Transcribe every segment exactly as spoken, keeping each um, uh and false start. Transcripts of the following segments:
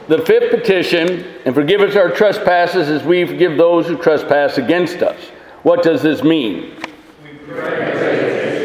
The fifth petition, and forgive us our trespasses as we forgive those who trespass against us. What does this mean? We pray.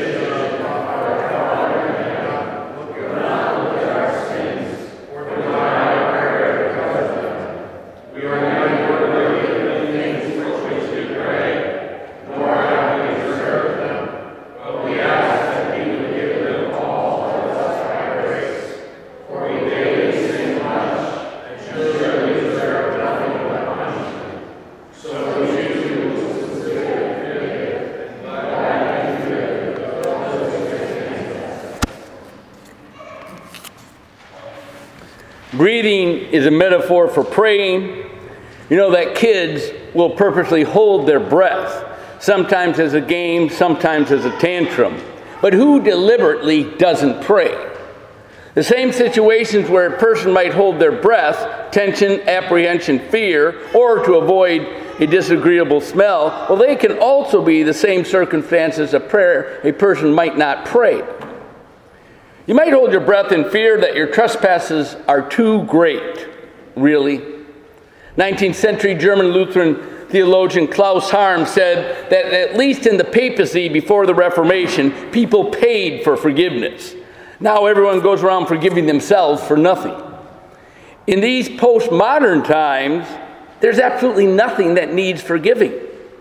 Breathing is a metaphor for praying. You know that kids will purposely hold their breath, sometimes as a game, sometimes as a tantrum. But who deliberately doesn't pray? The same situations where a person might hold their breath, tension, apprehension, fear, or to avoid a disagreeable smell, well, they can also be the same circumstances a prayer a person might not pray. You might hold your breath in fear that your trespasses are too great. Really? nineteenth century German Lutheran theologian Klaus Harm said that at least in the papacy before the Reformation, people paid for forgiveness. Now everyone goes around forgiving themselves for nothing. In these postmodern times, there's absolutely nothing that needs forgiving.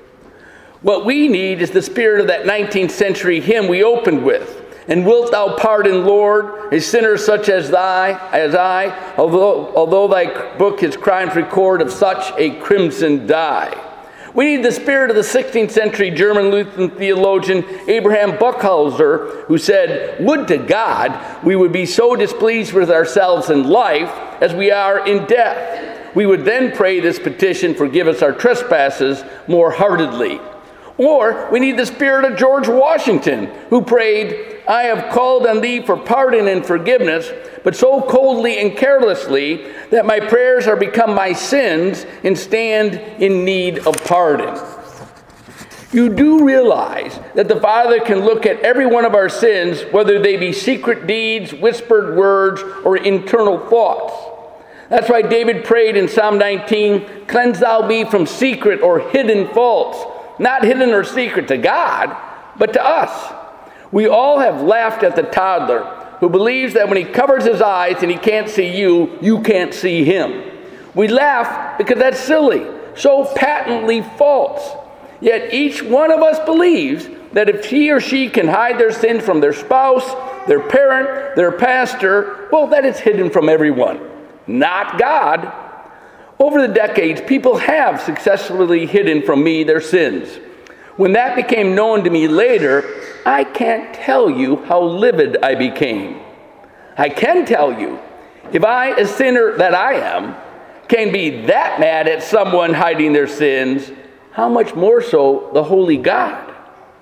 What we need is the spirit of that nineteenth century hymn we opened with. And wilt thou pardon, Lord, a sinner such as thy, as I, although, although thy book his crimes record of such a crimson dye. We need the spirit of the sixteenth century German Lutheran theologian Abraham Buchhauser, who said, would to God we would be so displeased with ourselves in life as we are in death. We would then pray this petition, forgive us our trespasses, more heartedly. Or we need the spirit of George Washington, who prayed, I have called on thee for pardon and forgiveness, but so coldly and carelessly that my prayers are become my sins and stand in need of pardon. You do realize that the Father can look at every one of our sins, whether they be secret deeds, whispered words, or internal thoughts. That's why David prayed in Psalm nineteen, cleanse thou me from secret or hidden faults. Not hidden or secret to God, but to us. We all have laughed at the toddler who believes that when he covers his eyes and he can't see you, you can't see him. We laugh because that's silly, so patently false. Yet each one of us believes that if he or she can hide their sins from their spouse, their parent, their pastor, well, that is hidden from everyone, not God. Over the decades, people have successfully hidden from me their sins. When that became known to me later, I can't tell you how livid I became. I can tell you, if I, a sinner that I am, can be that mad at someone hiding their sins, how much more so the holy God?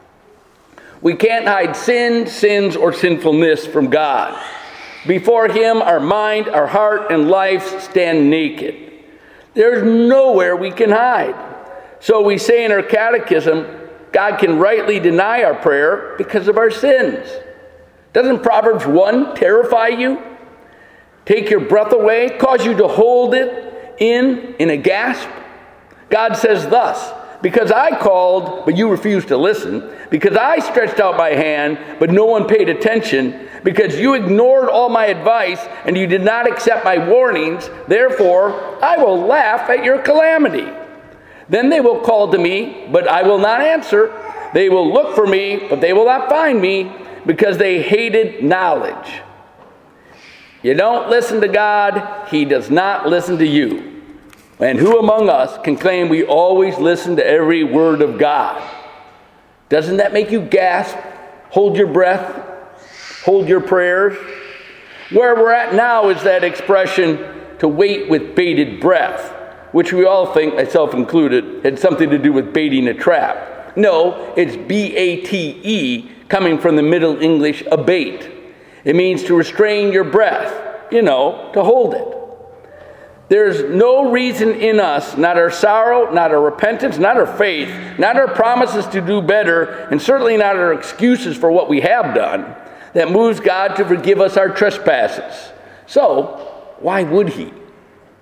We can't hide sin, sins, or sinfulness from God. Before him, our mind, our heart, and life stand naked. There's nowhere we can hide. So we say in our catechism, God can rightly deny our prayer because of our sins. Doesn't Proverbs one terrify you? Take your breath away, cause you to hold it in in a gasp? God says thus, because I called, but you refused to listen, because I stretched out my hand, but no one paid attention, because you ignored all my advice and you did not accept my warnings, therefore I will laugh at your calamity. Then they will call to me, but I will not answer. They will look for me, but they will not find me, because they hated knowledge. You don't listen to God, he does not listen to you. And who among us can claim we always listen to every word of God? Doesn't that make you gasp, hold your breath, hold your prayers? Where we're at now is that expression, to wait with bated breath, which we all think, myself included, had something to do with baiting a trap. No, it's B A T E, coming from the Middle English abate. It means to restrain your breath, you know, to hold it. There's no reason in us, not our sorrow, not our repentance, not our faith, not our promises to do better, and certainly not our excuses for what we have done, that moves God to forgive us our trespasses. So, why would he?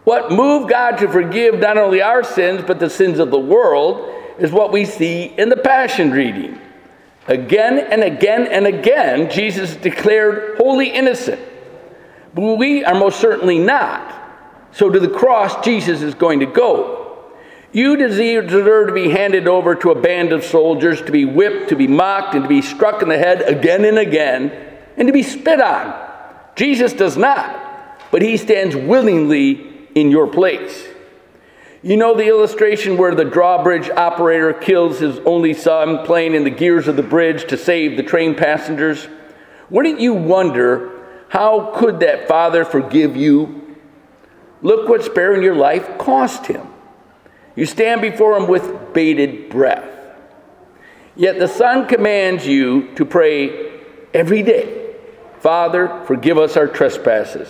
What moved God to forgive not only our sins, but the sins of the world, is what we see in the Passion reading. Again and again and again, Jesus is declared wholly innocent. But we are most certainly not. So to the cross, Jesus is going to go. You deserve to be handed over to a band of soldiers, to be whipped, to be mocked, and to be struck in the head again and again, and to be spit on. Jesus does not, but he stands willingly in your place. You know the illustration where the drawbridge operator kills his only son playing in the gears of the bridge to save the train passengers? Wouldn't you wonder, how could that father forgive you? Look what sparing your life cost him. You stand before him with bated breath. Yet the Son commands you to pray every day, Father, forgive us our trespasses.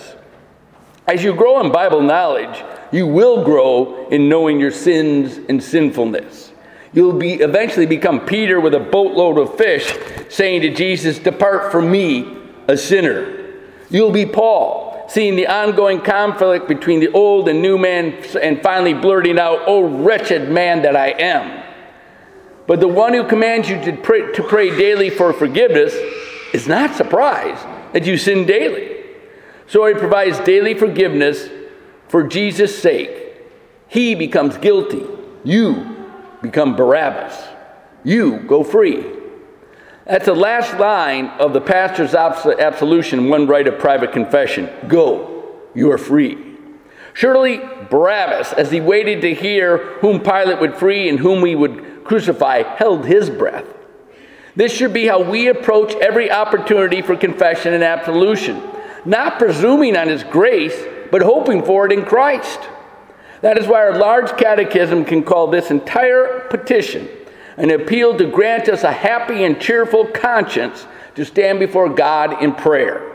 As you grow in Bible knowledge, you will grow in knowing your sins and sinfulness. You'll be eventually become Peter with a boatload of fish, saying to Jesus, depart from me, a sinner. You'll be Paul, seeing the ongoing conflict between the old and new man, and finally blurting out, oh, wretched man that I am. But the one who commands you to pray, to pray daily for forgiveness is not surprised that you sin daily. So he provides daily forgiveness for Jesus' sake. He becomes guilty. You become Barabbas. You go free. That's the last line of the pastor's absolution, one rite of private confession. Go, you are free. Surely Barabbas, as he waited to hear whom Pilate would free and whom he would crucify, held his breath. This should be how we approach every opportunity for confession and absolution, not presuming on his grace, but hoping for it in Christ. That is why our large catechism can call this entire petition an appeal to grant us a happy and cheerful conscience to stand before God in prayer.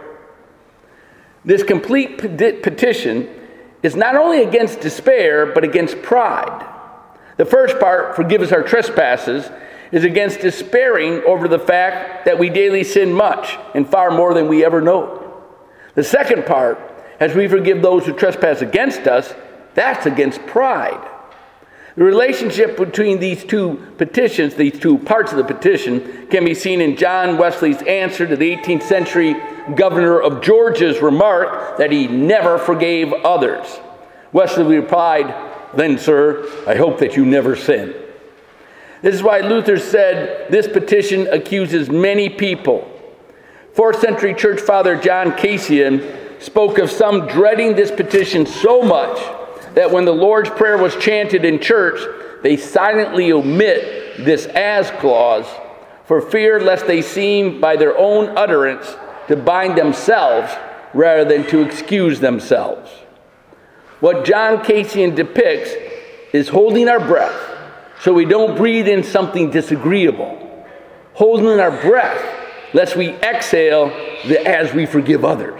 This complete petition is not only against despair, but against pride. The first part, forgive us our trespasses, is against despairing over the fact that we daily sin much and far more than we ever know. The second part, as we forgive those who trespass against us, that's against pride. The relationship between these two petitions, these two parts of the petition, can be seen in John Wesley's answer to the eighteenth century governor of Georgia's remark that he never forgave others. Wesley replied, then, sir, I hope that you never sin. This is why Luther said this petition accuses many people. Fourth century church father John Cassian spoke of some dreading this petition so much that when the Lord's Prayer was chanted in church, they silently omit this as clause for fear lest they seem by their own utterance to bind themselves rather than to excuse themselves. What John Cassian depicts is holding our breath so we don't breathe in something disagreeable, holding our breath lest we exhale the as we forgive others.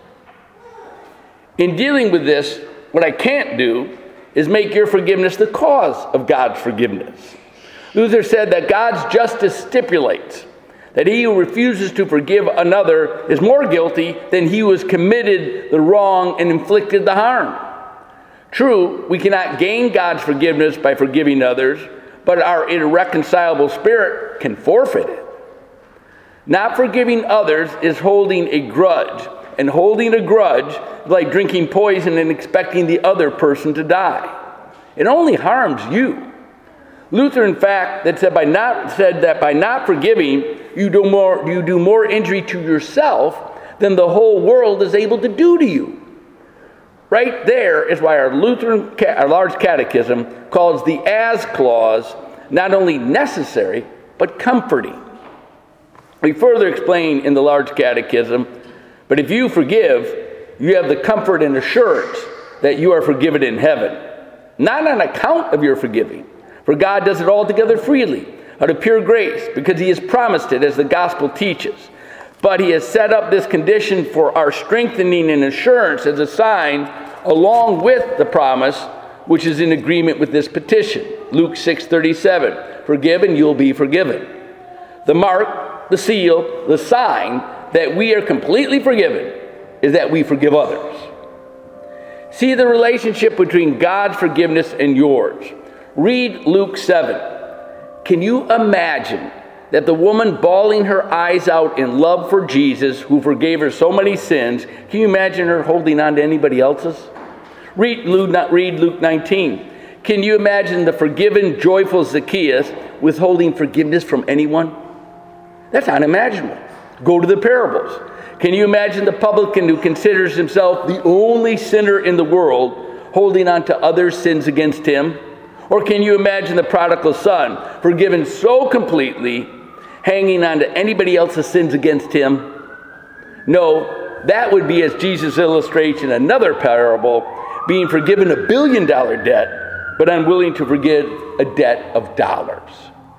In dealing with this, what I can't do is make your forgiveness the cause of God's forgiveness. Luther said that God's justice stipulates that he who refuses to forgive another is more guilty than he who has committed the wrong and inflicted the harm. True, we cannot gain God's forgiveness by forgiving others, but our irreconcilable spirit can forfeit it. Not forgiving others is holding a grudge, and holding a grudge is like drinking poison and expecting the other person to die. It only harms you. Luther, in fact, that said, by not, said that by not forgiving, you do, more, you do more injury to yourself than the whole world is able to do to you. Right there is why our Lutheran, our large catechism calls the as clause not only necessary, but comforting. We further explain in the large catechism, but if you forgive, you have the comfort and assurance that you are forgiven in heaven, not on account of your forgiving, for God does it altogether freely, out of pure grace, because he has promised it as the gospel teaches. But he has set up this condition for our strengthening and assurance as a sign along with the promise, which is in agreement with this petition. Luke six thirty-seven, forgive and you'll be forgiven. The mark, the seal, the sign that we are completely forgiven is that we forgive others. See the relationship between God's forgiveness and yours. Read Luke seven. Can you imagine that the woman bawling her eyes out in love for Jesus, who forgave her so many sins, can you imagine her holding on to anybody else's? Read Luke, read Luke nineteen. Can you imagine the forgiven, joyful Zacchaeus withholding forgiveness from anyone? That's unimaginable. Go to the parables. Can you imagine the publican who considers himself the only sinner in the world holding on to others' sins against him? Or can you imagine the prodigal son, forgiven so completely, hanging on to anybody else's sins against him? No, that would be, as Jesus illustrates in another parable, being forgiven a billion dollar debt, but unwilling to forgive a debt of dollars.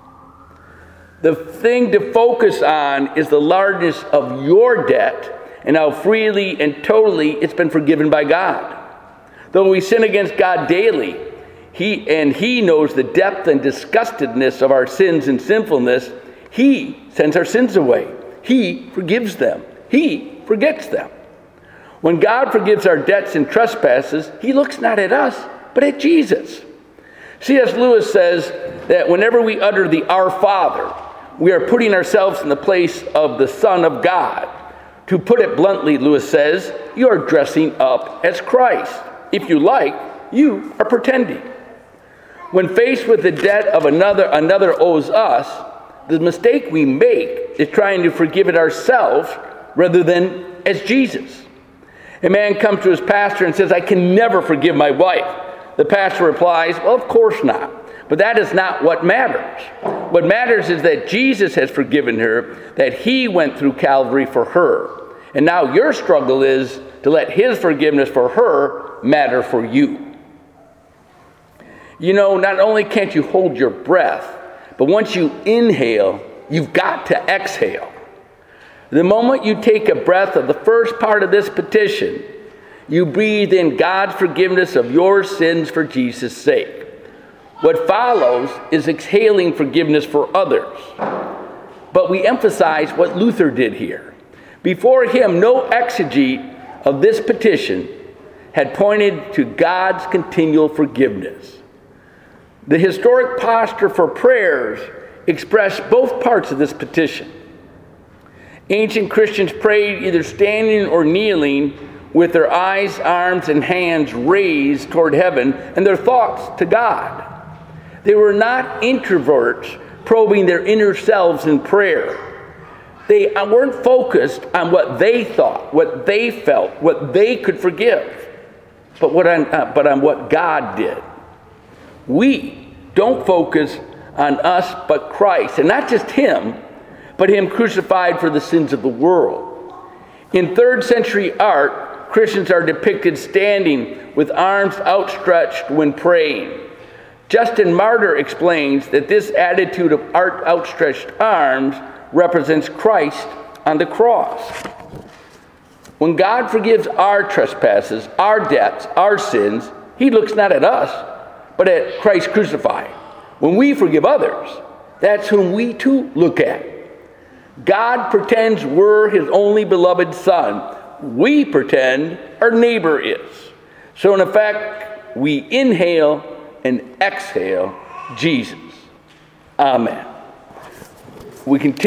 The thing to focus on is the largeness of your debt and how freely and totally it's been forgiven by God. Though we sin against God daily, He and He knows the depth and disgustedness of our sins and sinfulness, He sends our sins away. He forgives them. He forgets them. When God forgives our debts and trespasses, He looks not at us, but at Jesus. C S Lewis says that whenever we utter the Our Father, we are putting ourselves in the place of the Son of God. To put it bluntly, Lewis says, you are dressing up as Christ. If you like, you are pretending. When faced with the debt of another, another owes us, the mistake we make is trying to forgive it ourselves rather than as Jesus. A man comes to his pastor and says, I can never forgive my wife. The pastor replies, well, of course not. But that is not what matters. What matters is that Jesus has forgiven her, that He went through Calvary for her. And now your struggle is to let His forgiveness for her matter for you. You know, not only can't you hold your breath, but once you inhale, you've got to exhale. The moment you take a breath of the first part of this petition, you breathe in God's forgiveness of your sins for Jesus' sake. What follows is exhaling forgiveness for others. But we emphasize what Luther did here. Before him, no exegete of this petition had pointed to God's continual forgiveness. The historic posture for prayers expressed both parts of this petition. Ancient Christians prayed either standing or kneeling with their eyes, arms, and hands raised toward heaven and their thoughts to God. They were not introverts probing their inner selves in prayer. They weren't focused on what they thought, what they felt, what they could forgive, but, what on, uh, but on what God did. We don't focus on us but Christ, and not just Him, but Him crucified for the sins of the world. In third century art, Christians are depicted standing with arms outstretched when praying. Justin Martyr explains that this attitude of outstretched arms represents Christ on the cross. When God forgives our trespasses, our debts, our sins, He looks not at us, but at Christ crucified. When we forgive others, that's whom we too look at. God pretends we're His only beloved Son. We pretend our neighbor is. So in effect, we inhale and exhale Jesus. Amen. We continue.